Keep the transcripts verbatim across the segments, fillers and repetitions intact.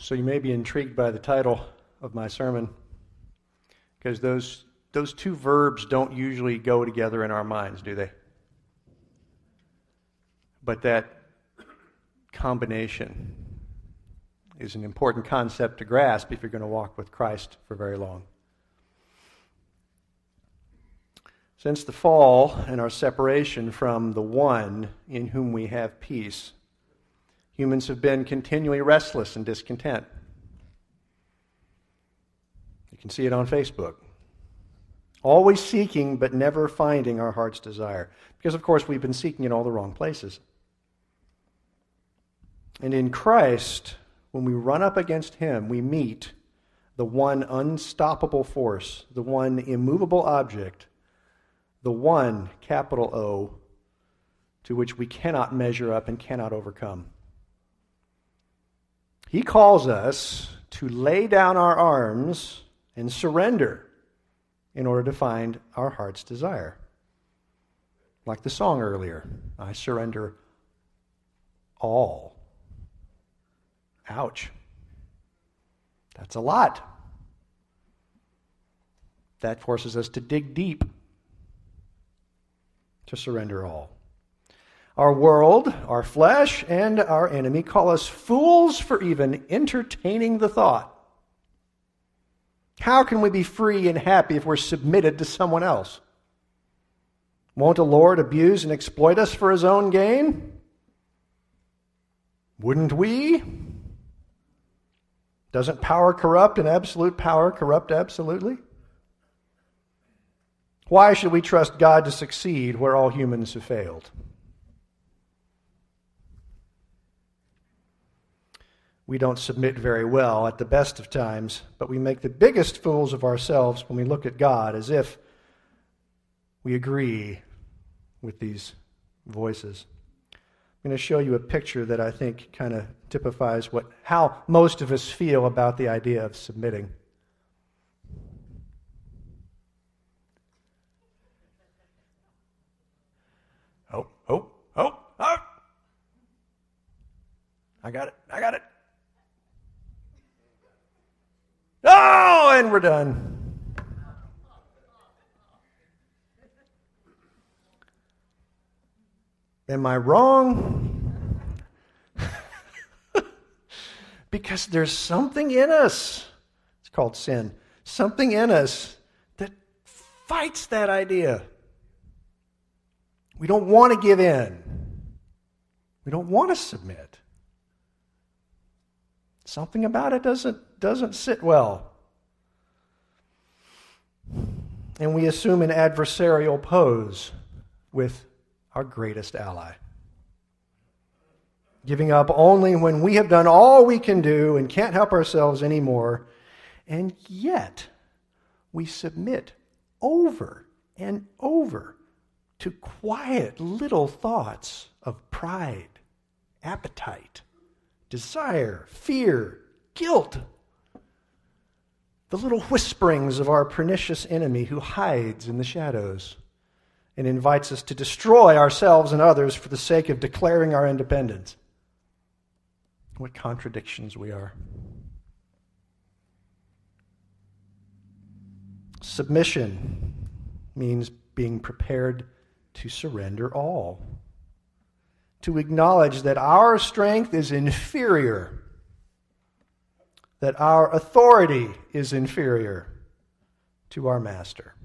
So you may be intrigued by the title of my sermon, because those those two verbs don't usually go together in our minds, do they? But that combination is an important concept to grasp if you're going to walk with Christ for very long. Since the fall and our separation from the one in whom we have peace, humans have been continually restless and discontent. You can see it on Facebook. Always seeking but never finding our heart's desire. Because, of course, we've been seeking in all the wrong places. And in Christ, when we run up against Him, we meet the one unstoppable force, the one immovable object, the one, capital O, to which we cannot measure up and cannot overcome. He calls us to lay down our arms and surrender in order to find our heart's desire. Like the song earlier, I surrender all. Ouch. That's a lot. That forces us to dig deep, to surrender all. Our world, our flesh, and our enemy call us fools for even entertaining the thought. How can we be free and happy if we're submitted to someone else? Won't the Lord abuse and exploit us for His own gain? Wouldn't we? Doesn't power corrupt and absolute power corrupt absolutely? Why should we trust God to succeed where all humans have failed? We don't submit very well at the best of times, but we make the biggest fools of ourselves when we look at God as if we agree with these voices. I'm going to show you a picture that I think kind of typifies what how most of us feel about the idea of submitting. Oh, oh, oh, oh! I got it, I got it. Oh, and we're done. Am I wrong? Because there's something in us, it's called sin, something in us that fights that idea. We don't want to give in. We don't want to submit. Something about it doesn't doesn't sit well. And we assume an adversarial pose with our greatest ally. Giving up only when we have done all we can do and can't help ourselves anymore. And yet, we submit over and over to quiet little thoughts of pride, appetite, desire, fear, guilt. The little whisperings of our pernicious enemy who hides in the shadows and invites us to destroy ourselves and others for the sake of declaring our independence. What contradictions we are. Submission means being prepared to surrender all. To acknowledge that our strength is inferior, that our authority is inferior to our master.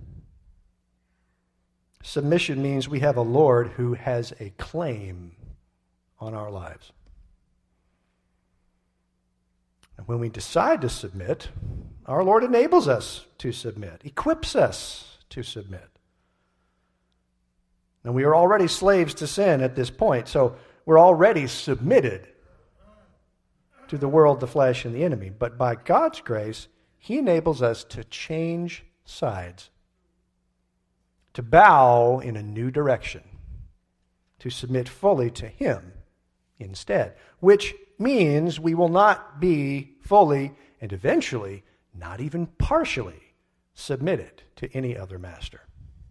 Submission means we have a Lord who has a claim on our lives. And when we decide to submit, our Lord enables us to submit, equips us to submit. And we are already slaves to sin at this point, so we're already submitted to the world, the flesh, and the enemy. But by God's grace, He enables us to change sides, to bow in a new direction, to submit fully to Him instead, which means we will not be fully and eventually not even partially submitted to any other master.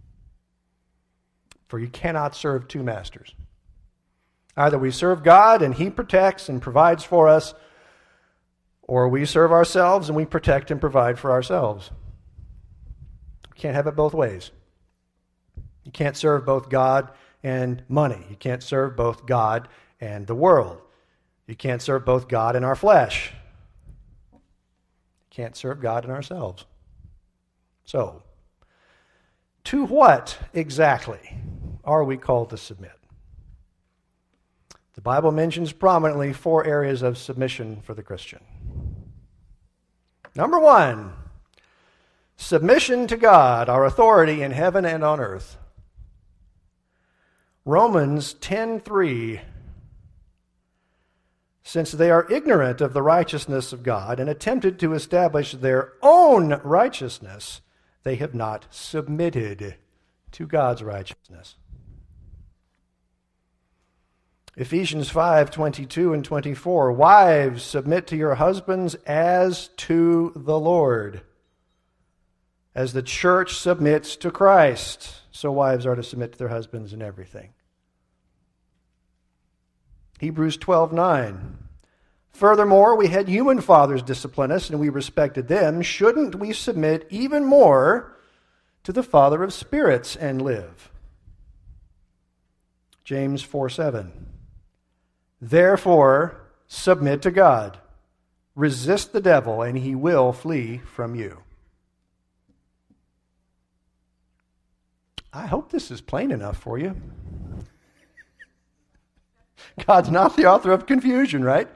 For you cannot serve two masters. Either we serve God and He protects and provides for us, or we serve ourselves and we protect and provide for ourselves. We can't have it both ways. You can't serve both God and money. You can't serve both God and the world. You can't serve both God and our flesh. You can't serve God and ourselves. So, to what exactly are we called to submit? The Bible mentions prominently four areas of submission for the Christian. Number one, submission to God, our authority in heaven and on earth. Romans ten three. Since they are ignorant of the righteousness of God and attempted to establish their own righteousness, they have not submitted to God's righteousness. Ephesians five twenty-two and twenty-four. Wives, submit to your husbands as to the Lord. As the church submits to Christ, so wives are to submit to their husbands in everything. Hebrews twelve nine. Furthermore, we had human fathers discipline us, and we respected them. Shouldn't we submit even more to the Father of spirits and live? James four seven. Therefore, submit to God. Resist the devil, and he will flee from you. I hope this is plain enough for you. God's not the author of confusion, right?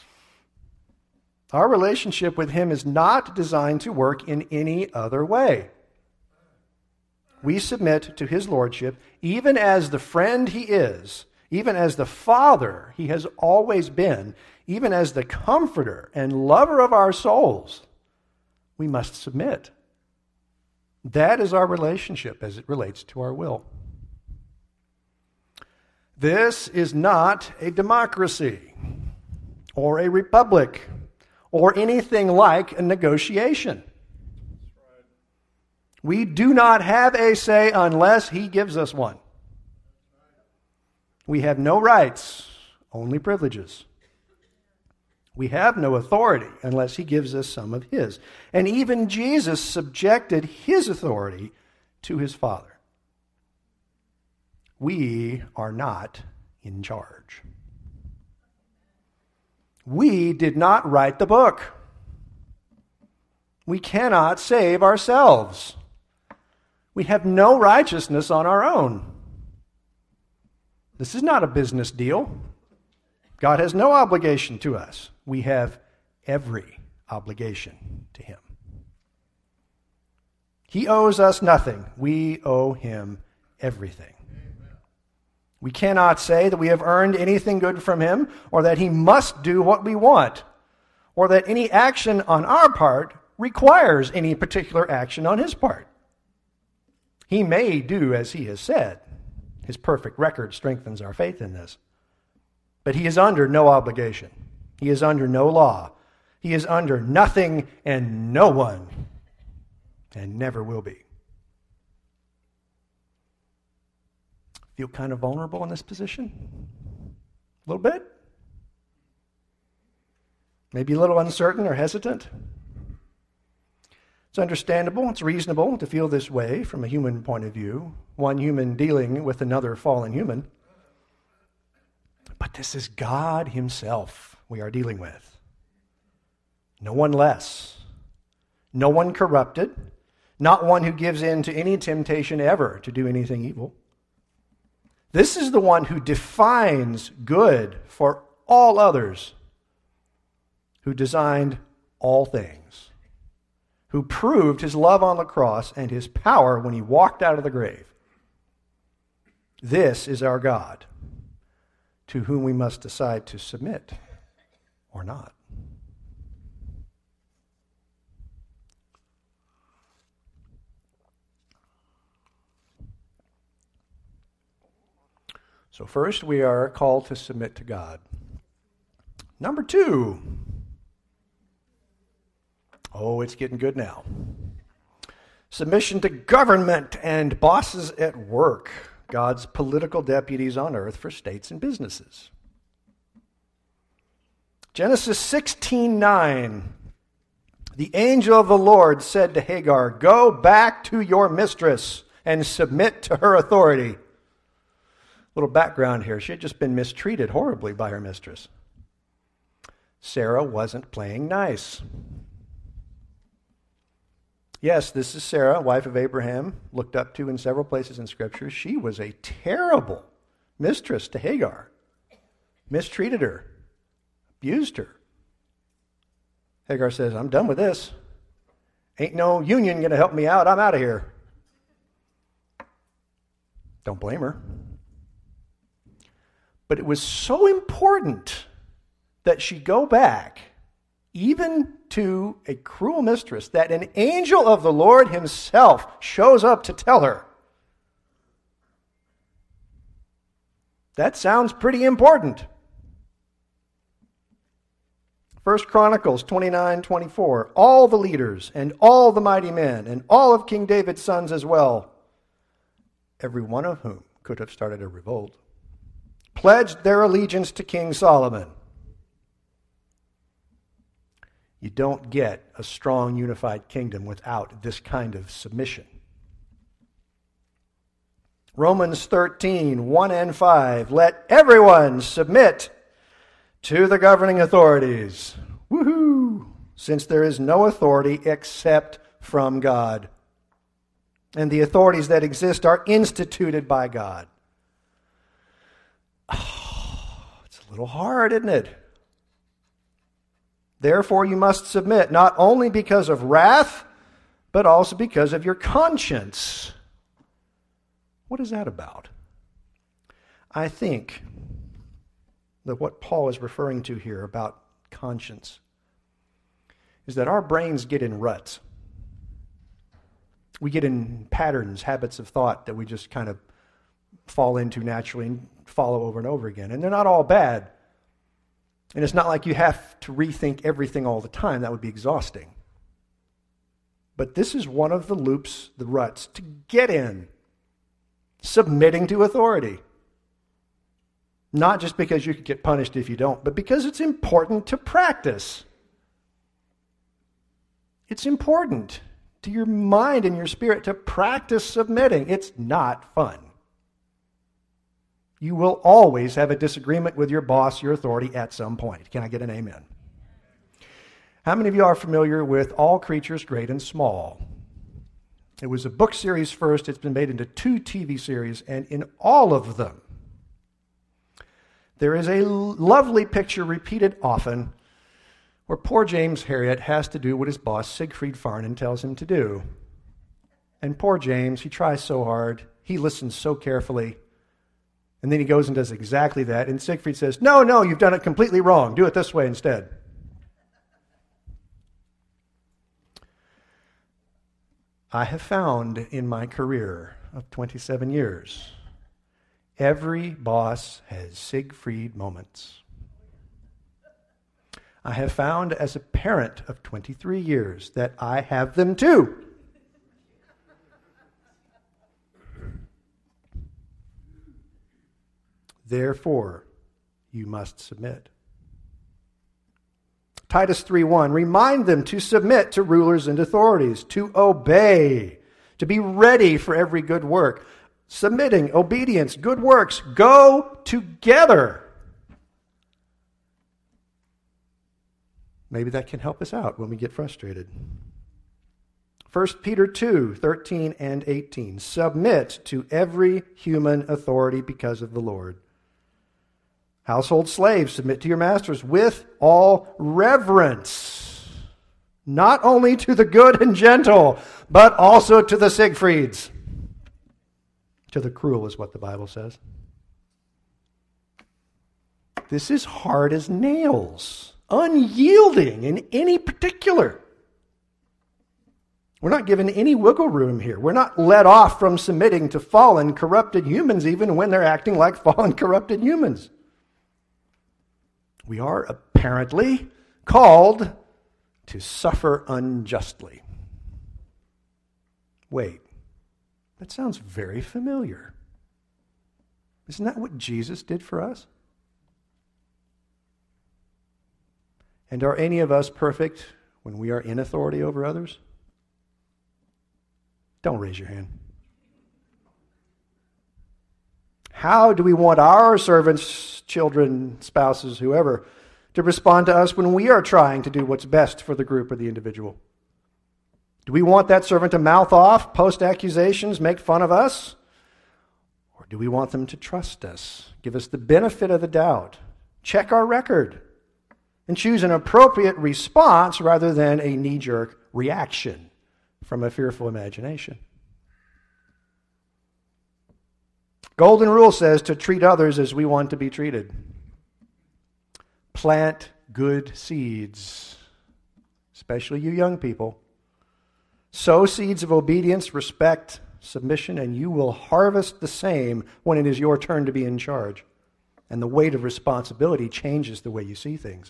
Our relationship with him is not designed to work in any other way. We submit to his lordship, even as the friend he is, even as the father he has always been, even as the comforter and lover of our souls. We must submit. That is our relationship as it relates to our will. This is not a democracy or a republic or anything like a negotiation. We do not have a say unless he gives us one. We have no rights, only privileges. We have no authority unless he gives us some of his. And even Jesus subjected his authority to his Father. We are not in charge. We did not write the book. We cannot save ourselves. We have no righteousness on our own. This is not a business deal. God has no obligation to us. We have every obligation to him. He owes us nothing. We owe him everything. We cannot say that we have earned anything good from him, or that he must do what we want, or that any action on our part requires any particular action on his part. He may do as he has said. His perfect record strengthens our faith in this. But he is under no obligation. He is under no law. He is under nothing and no one, and never will be. Feel kind of vulnerable in this position? A little bit? Maybe a little uncertain or hesitant? It's understandable, it's reasonable to feel this way from a human point of view, one human dealing with another fallen human. But this is God himself we are dealing with. No one less. No one corrupted. Not one who gives in to any temptation ever to do anything evil. This is the one who defines good for all others, who designed all things, who proved his love on the cross and his power when he walked out of the grave. This is our God, to whom we must decide to submit or not. So first, we are called to submit to God. Number two. Oh, it's getting good now. Submission to government and bosses at work, God's political deputies on earth for states and businesses. Genesis sixteen nine. The angel of the Lord said to Hagar, "Go back to your mistress and submit to her authority." Little background here. She had just been mistreated horribly by her mistress. Sarah wasn't playing nice. Yes, this is Sarah, wife of Abraham, looked up to in several places in Scripture. She was a terrible mistress to Hagar. Mistreated her. Abused her. Hagar says, "I'm done with this. Ain't no union going to help me out. I'm out of here." Don't blame her. But it was so important that she go back, even to a cruel mistress, that an angel of the Lord himself shows up to tell her. That sounds pretty important. First Chronicles twenty-nine twenty-four. All the leaders and all the mighty men and all of King David's sons as well, every one of whom could have started a revolt, pledged their allegiance to King Solomon. You don't get a strong, unified kingdom without this kind of submission. Romans thirteen, one and five. Let everyone submit to the governing authorities. Woohoo! Since there is no authority except from God. And the authorities that exist are instituted by God. Oh, it's a little hard, isn't it? Therefore you must submit, not only because of wrath, but also because of your conscience. What is that about? I think that what Paul is referring to here about conscience is that our brains get in ruts. We get in patterns, habits of thought that we just kind of fall into naturally and follow over and over again. And they're not all bad. And it's not like you have to rethink everything all the time. That would be exhausting. But this is one of the loops, the ruts, to get in. Submitting to authority. Not just because you could get punished if you don't, but because it's important to practice. It's important to your mind and your spirit to practice submitting. It's not fun. You will always have a disagreement with your boss, your authority, at some point. Can I get an amen? How many of you are familiar with All Creatures Great and Small? It was a book series first. It's been made into two T V series, and in all of them, there is a lovely picture repeated often where poor James Herriot has to do what his boss, Siegfried Farnan, tells him to do. And poor James, he tries so hard. He listens so carefully. And then he goes and does exactly that. And Siegfried says, no, no, you've done it completely wrong. Do it this way instead. I have found in my career of twenty-seven years, every boss has Siegfried moments. I have found as a parent of twenty-three years that I have them too. Therefore, you must submit. Titus three one, remind them to submit to rulers and authorities, to obey, to be ready for every good work. Submitting, obedience, good works go together. Maybe that can help us out when we get frustrated. First Peter two, thirteen and eighteen. Submit to every human authority because of the Lord. Household slaves, submit to your masters with all reverence, not only to the good and gentle, but also to the Siegfrieds. To the cruel is what the Bible says. This is hard as nails, unyielding in any particular. We're not given any wiggle room here. We're not let off from submitting to fallen, corrupted humans, even when they're acting like fallen, corrupted humans. We are apparently called to suffer unjustly. Wait, that sounds very familiar. Isn't that what Jesus did for us? And are any of us perfect when we are in authority over others? Don't raise your hand. How do we want our servants, children, spouses, whoever, to respond to us when we are trying to do what's best for the group or the individual? Do we want that servant to mouth off, post accusations, make fun of us? Or do we want them to trust us, give us the benefit of the doubt, check our record, and choose an appropriate response rather than a knee-jerk reaction from a fearful imagination? Golden rule says to treat others as we want to be treated. Plant good seeds, especially you young people. Sow seeds of obedience, respect, submission, and you will harvest the same when it is your turn to be in charge. And the weight of responsibility changes the way you see things.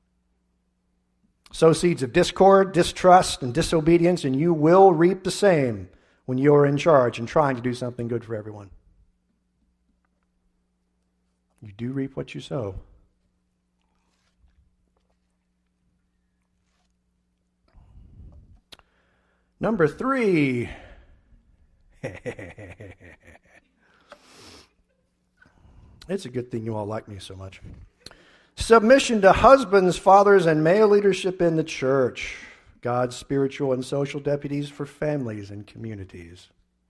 Sow seeds of discord, distrust, and disobedience, and you will reap the same when you are in charge and trying to do something good for everyone. You do reap what you sow. Number three. It's a good thing you all like me so much. Submission to husbands, fathers, and male leadership in the church. God's spiritual and social deputies for families and communities.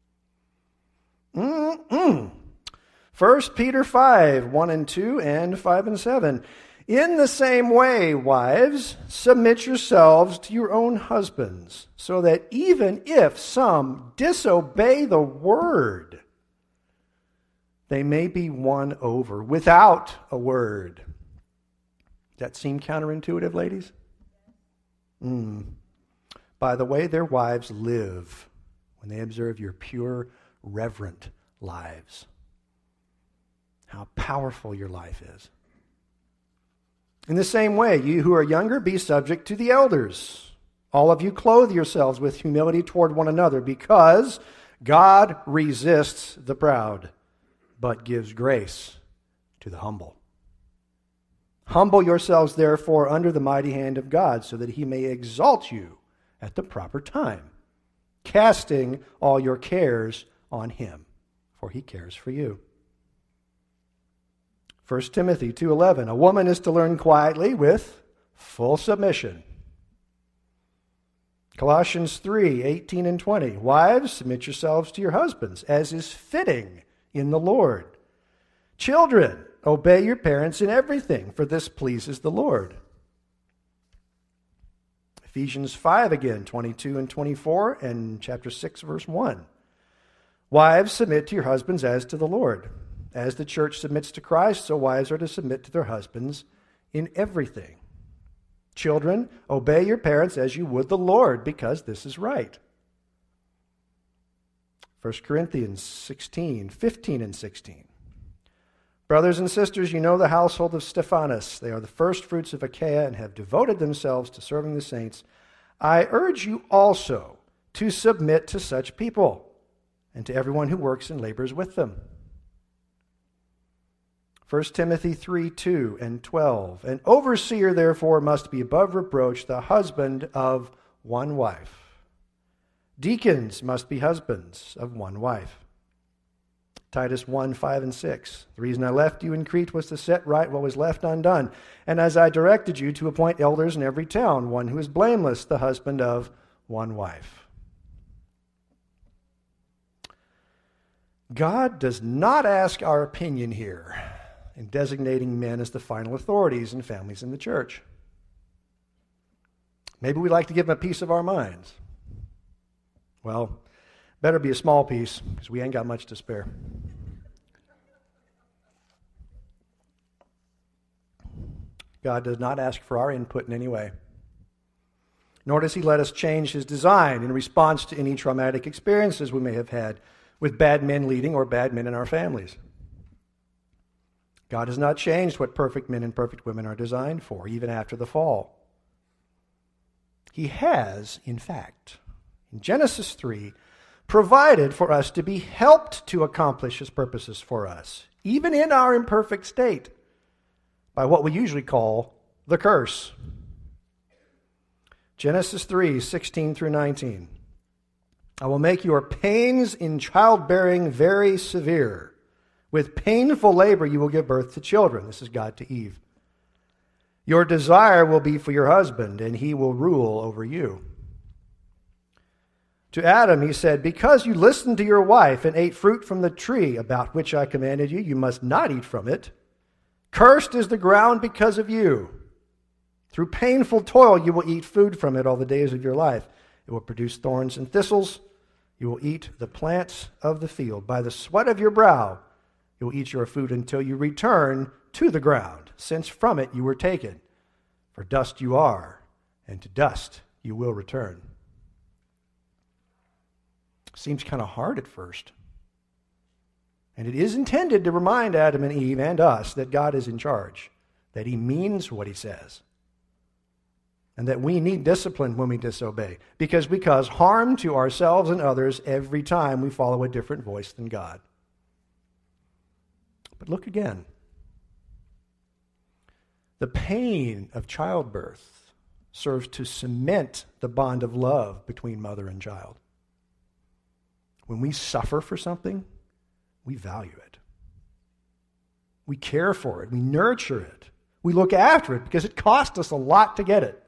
Mm-mm. First Peter five, one and two, and five and seven. In the same way, wives, submit yourselves to your own husbands, so that even if some disobey the word, they may be won over without a word. Does that seem counterintuitive, ladies? Mm. By the way their wives live when they observe your pure, reverent lives. How powerful your life is. In the same way, you who are younger, be subject to the elders. All of you clothe yourselves with humility toward one another, because God resists the proud, but gives grace to the humble. Humble yourselves, therefore, under the mighty hand of God, so that he may exalt you at the proper time, casting all your cares on him, for he cares for you. First Timothy two eleven, a woman is to learn quietly with full submission. Colossians three eighteen and twenty, wives, submit yourselves to your husbands, as is fitting in the Lord. Children, obey your parents in everything, for this pleases the Lord. Ephesians five again, twenty-two and twenty-four, and chapter six, verse one. Wives, submit to your husbands as to the Lord. As the church submits to Christ, so wives are to submit to their husbands in everything. Children, obey your parents as you would the Lord, because this is right. First Corinthians sixteen, fifteen and sixteen. Brothers and sisters, you know the household of Stephanas. They are the first fruits of Achaia and have devoted themselves to serving the saints. I urge you also to submit to such people and to everyone who works and labors with them. First Timothy three, two and twelve. An overseer, therefore, must be above reproach, the husband of one wife. Deacons must be husbands of one wife. Titus one, five and six. The reason I left you in Crete was to set right what was left undone. And as I directed you to appoint elders in every town, one who is blameless, the husband of one wife. God does not ask our opinion here in designating men as the final authorities in families in the church. Maybe we like to give them a piece of our minds. Well, better be a small piece, because we ain't got much to spare. God does not ask for our input in any way. Nor does he let us change his design in response to any traumatic experiences we may have had with bad men leading or bad men in our families. God has not changed what perfect men and perfect women are designed for, even after the fall. He has, in fact, in Genesis three, provided for us to be helped to accomplish his purposes for us, even in our imperfect state, by what we usually call the curse. Genesis three, sixteen through nineteen. I will make your pains in childbearing very severe. With painful labor you will give birth to children. This is God to Eve. Your desire will be for your husband, and he will rule over you. To Adam he said, because you listened to your wife and ate fruit from the tree about which I commanded you, you must not eat from it. Cursed is the ground because of you. Through painful toil you will eat food from it all the days of your life. It will produce thorns and thistles. You will eat the plants of the field. By the sweat of your brow you will eat your food until you return to the ground, since from it you were taken. For dust you are, and to dust you will return. Seems kind of hard at first. And it is intended to remind Adam and Eve and us that God is in charge, that he means what he says, and that we need discipline when we disobey, because we cause harm to ourselves and others every time we follow a different voice than God. But look again. The pain of childbirth serves to cement the bond of love between mother and child. When we suffer for something, we value it. We care for it. We nurture it. We look after it because it cost us a lot to get it.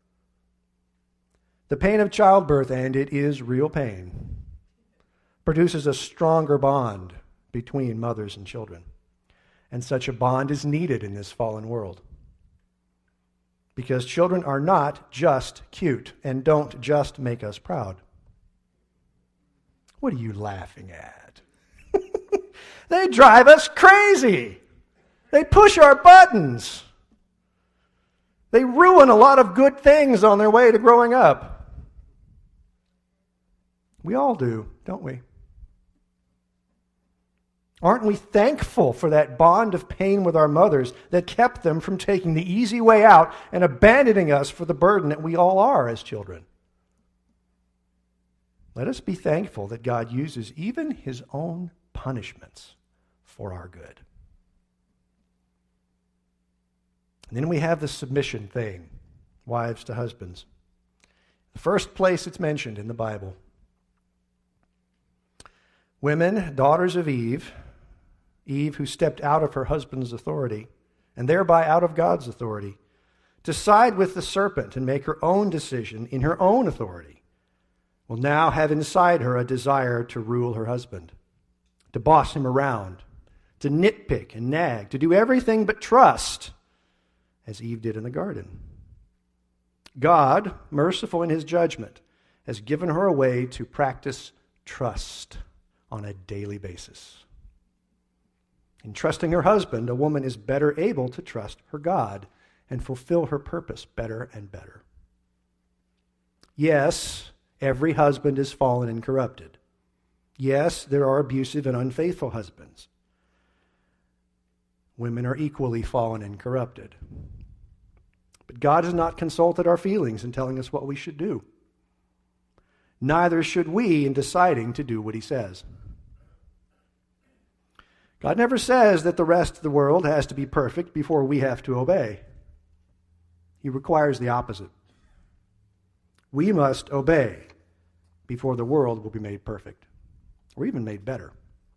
The pain of childbirth, and it is real pain, produces a stronger bond between mothers and children. And such a bond is needed in this fallen world. Because children are not just cute and don't just make us proud. What are you laughing at? They drive us crazy. They push our buttons. They ruin a lot of good things on their way to growing up. We all do, don't we? Aren't we thankful for that bond of pain with our mothers that kept them from taking the easy way out and abandoning us for the burden that we all are as children? Let us be thankful that God uses even his own punishments for our good. And then we have the submission thing, wives to husbands. The first place it's mentioned in the Bible. Women, daughters of Eve, Eve who stepped out of her husband's authority, and thereby out of God's authority, to side with the serpent and make her own decision in her own authority, will now have inside her a desire to rule her husband, to boss him around, to nitpick and nag, to do everything but trust, as Eve did in the garden. God, merciful in his judgment, has given her a way to practice trust on a daily basis. In trusting her husband, a woman is better able to trust her God and fulfill her purpose better and better. Yes, every husband is fallen and corrupted. Yes, there are abusive and unfaithful husbands. Women are equally fallen and corrupted. But God has not consulted our feelings in telling us what we should do. Neither should we in deciding to do what he says. God never says that the rest of the world has to be perfect before we have to obey. He requires the opposite. We must obey before the world will be made perfect, or even made better.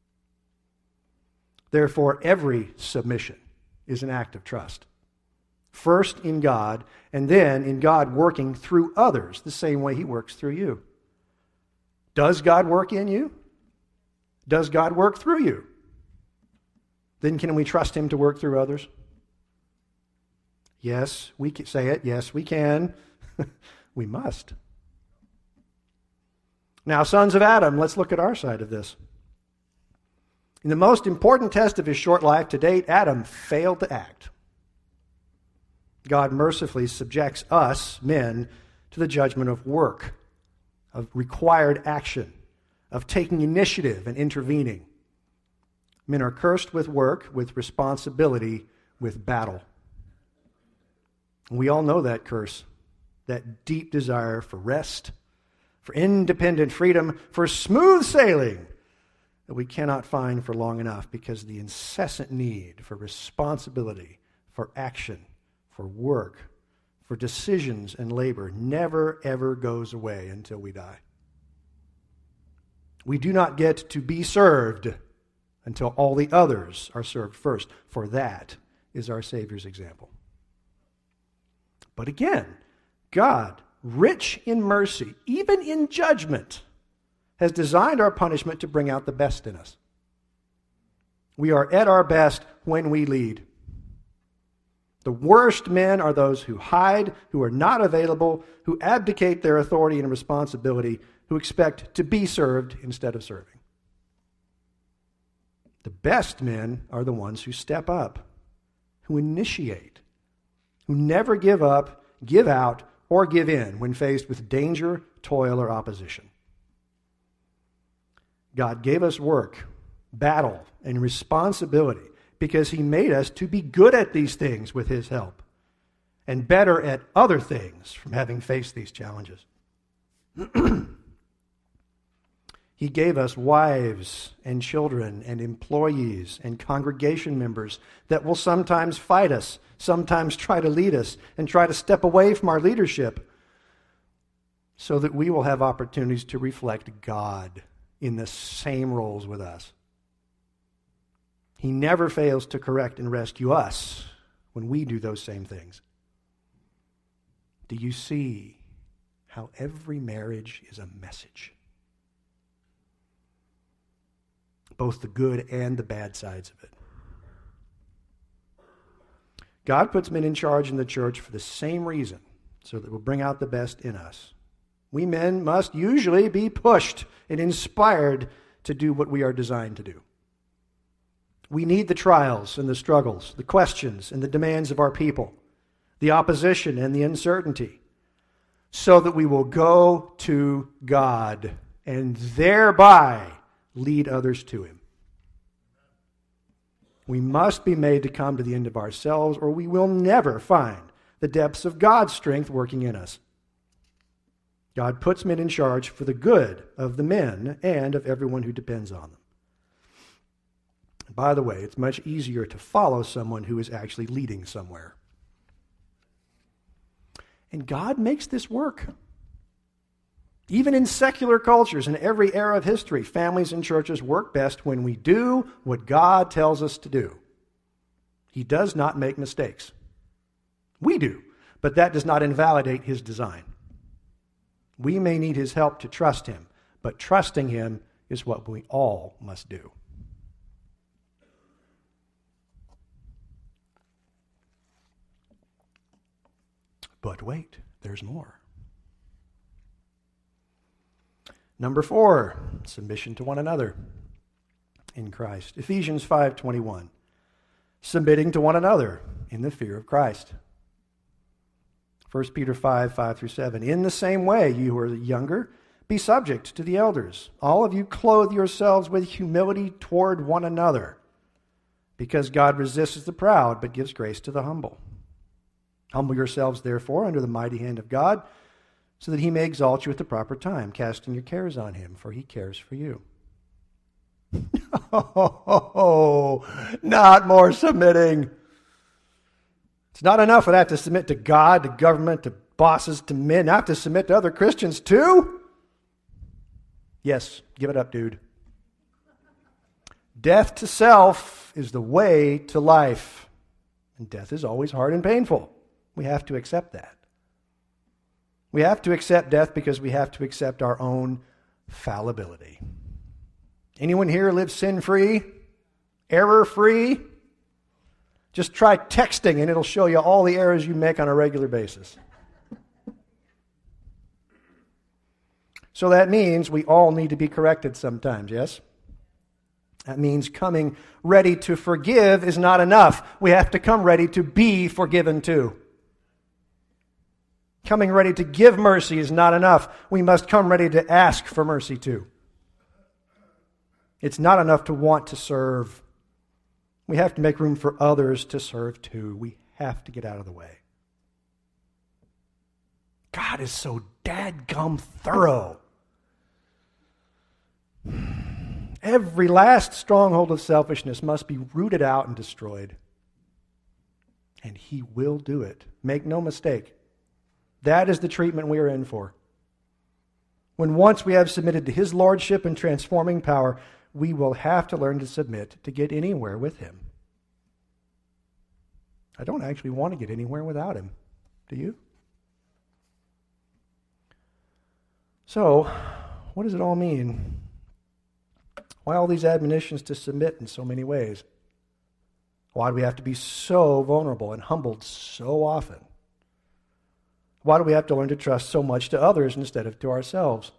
Therefore, every submission is an act of trust. First in God, and then in God working through others the same way he works through you. Does God work in you? Does God work through you? Then can we trust him to work through others? Yes, we can say it. Yes, we can. We must. Now, sons of Adam, let's look at our side of this. In the most important test of his short life to date, Adam failed to act. God mercifully subjects us, men, to the judgment of work, of required action, of taking initiative and intervening. Men are cursed with work, with responsibility, with battle. And we all know that curse, that deep desire for rest, for independent freedom, for smooth sailing that we cannot find for long enough because of the incessant need for responsibility, for action, for work, for decisions and labor never, ever goes away until we die. We do not get to be served until all the others are served first, for that is our Savior's example. But again, God, rich in mercy, even in judgment, has designed our punishment to bring out the best in us. We are at our best when we lead. The worst men are those who hide, who are not available, who abdicate their authority and responsibility, who expect to be served instead of serving. The best men are the ones who step up, who initiate, who never give up, give out, or give in when faced with danger, toil, or opposition. God gave us work, battle, and responsibility because he made us to be good at these things with his help and better at other things from having faced these challenges. He gave us wives and children and employees and congregation members that will sometimes fight us, sometimes try to lead us, and try to step away from our leadership so that we will have opportunities to reflect God in the same roles with us. He never fails to correct and rescue us when we do those same things. Do you see how every marriage is a message? Both the good and the bad sides of it. God puts men in charge in the church for the same reason, so that it will bring out the best in us. We men must usually be pushed and inspired to do what we are designed to do. We need the trials and the struggles, the questions and the demands of our people, the opposition and the uncertainty, so that we will go to God and thereby lead others to him. We must be made to come to the end of ourselves, or we will never find the depths of God's strength working in us. God puts men in charge for the good of the men and of everyone who depends on them. By the way, it's much easier to follow someone who is actually leading somewhere. And God makes this work. Even in secular cultures in every era of history, families and churches work best when we do what God tells us to do. He does not make mistakes. We do, but that does not invalidate his design. We may need his help to trust him, but trusting him is what we all must do. But wait, there's more. Number four, submission to one another in Christ. Ephesians five twenty-one, submitting to one another in the fear of Christ. First Peter five, five through seven, in the same way, you who are younger, be subject to the elders. All of you clothe yourselves with humility toward one another, because God resists the proud, but gives grace to the humble. Humble yourselves, therefore, under the mighty hand of God, so that he may exalt you at the proper time, casting your cares on him, for he cares for you. Oh, not more submitting. It's not enough that I have to submit to God, to government, to bosses, to men. I have to submit to other Christians too? Yes, give it up, dude. Death to self is the way to life. And death is always hard and painful. We have to accept that. We have to accept death because we have to accept our own fallibility. Anyone here live sin-free? Error-free? Just try texting and it'll show you all the errors you make on a regular basis. So that means we all need to be corrected sometimes, yes? That means coming ready to forgive is not enough. We have to come ready to be forgiven too. Coming ready to give mercy is not enough. We must come ready to ask for mercy too. It's not enough to want to serve. We have to make room for others to serve too. We have to get out of the way. God is so dadgum thorough. Every last stronghold of selfishness must be rooted out and destroyed. And he will do it. Make no mistake. That is the treatment we are in for. When once we have submitted to his lordship and transforming power, we will have to learn to submit to get anywhere with him. I don't actually want to get anywhere without him. Do you? So, what does it all mean? Why all these admonitions to submit in so many ways? Why do we have to be so vulnerable and humbled so often? Why do we have to learn to trust so much to others instead of to ourselves?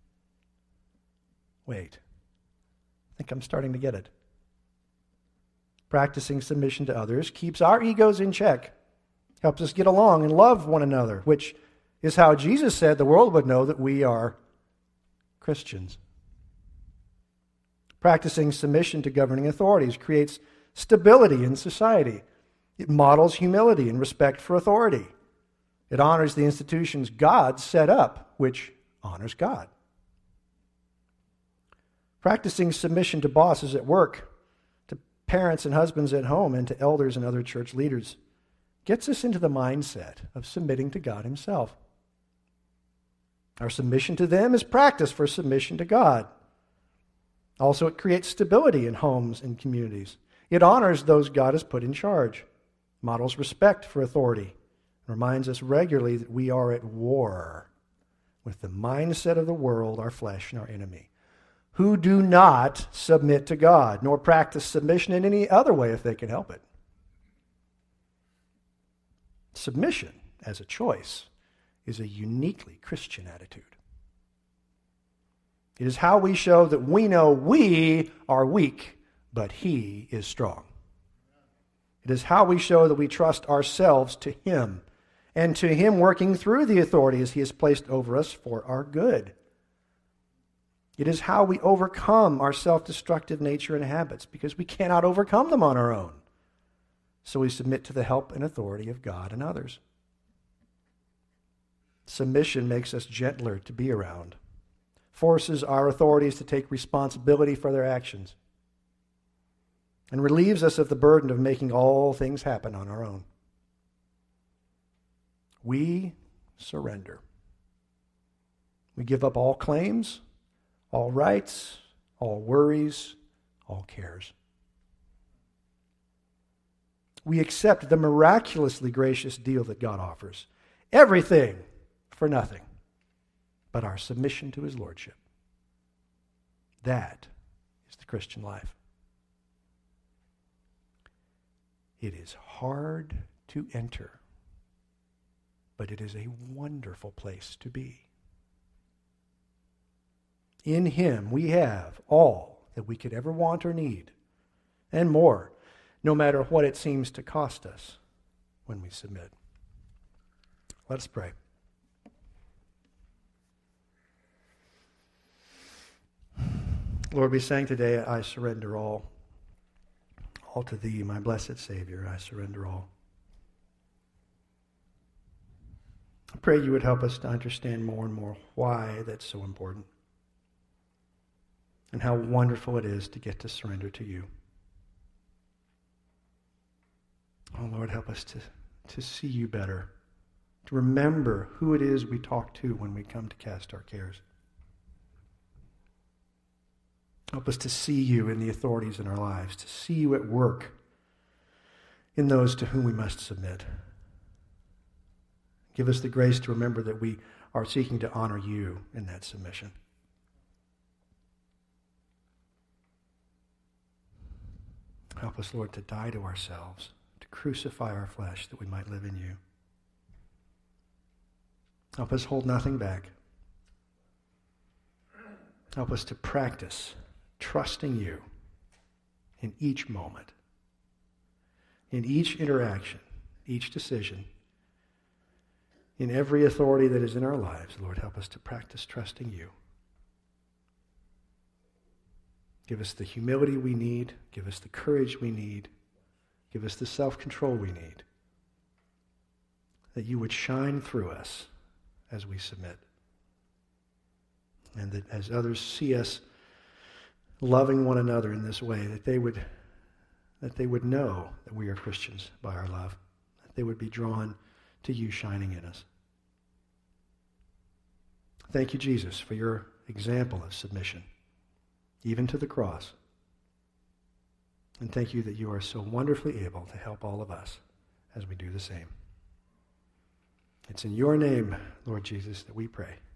Wait. I think I'm starting to get it. Practicing submission to others keeps our egos in check, helps us get along and love one another, which is how Jesus said the world would know that we are Christians. Practicing submission to governing authorities creates stability in society. It models humility and respect for authority. It honors the institutions God set up, which honors God. Practicing submission to bosses at work, to parents and husbands at home, and to elders and other church leaders gets us into the mindset of submitting to God himself. Our submission to them is practice for submission to God. Also, it creates stability in homes and communities. It honors those God has put in charge, models respect for authority, and reminds us regularly that we are at war with the mindset of the world, our flesh, and our enemy, who do not submit to God, nor practice submission in any other way if they can help it. Submission, as a choice, is a uniquely Christian attitude. It is how we show that we know we are weak, but he is strong. It is how we show that we trust ourselves to him, and to him working through the authorities he has placed over us for our good. It is how we overcome our self-destructive nature and habits, because we cannot overcome them on our own. So we submit to the help and authority of God and others. Submission makes us gentler to be around, forces our authorities to take responsibility for their actions, and relieves us of the burden of making all things happen on our own. We surrender. We give up all claims, all rights, all worries, all cares. We accept the miraculously gracious deal that God offers. Everything for nothing but our submission to his lordship. That is the Christian life. It is hard to enter, but it is a wonderful place to be. In him we have all that we could ever want or need, and more, no matter what it seems to cost us when we submit. Let's pray. Lord, we sang today, I surrender all. All to thee, my blessed Savior, I surrender all. I pray you would help us to understand more and more why that's so important, and how wonderful it is to get to surrender to you. Oh, Lord, help us to, to see you better, to remember who it is we talk to when we come to cast our cares. Help us to see you in the authorities in our lives, to see you at work in those to whom we must submit. Give us the grace to remember that we are seeking to honor you in that submission. Help us, Lord, to die to ourselves, to crucify our flesh that we might live in you. Help us hold nothing back. Help us to practice trusting you in each moment, in each interaction, each decision, in every authority that is in our lives. Lord, help us to practice trusting you. Give us the humility we need. Give us the courage we need. Give us the self-control we need, that you would shine through us as we submit, and that as others see us loving one another in this way, that they would that they would know that we are Christians by our love, that they would be drawn to you shining in us. Thank you, Jesus, for your example of submission, even to the cross. And thank you that you are so wonderfully able to help all of us as we do the same. It's in your name, Lord Jesus, that we pray.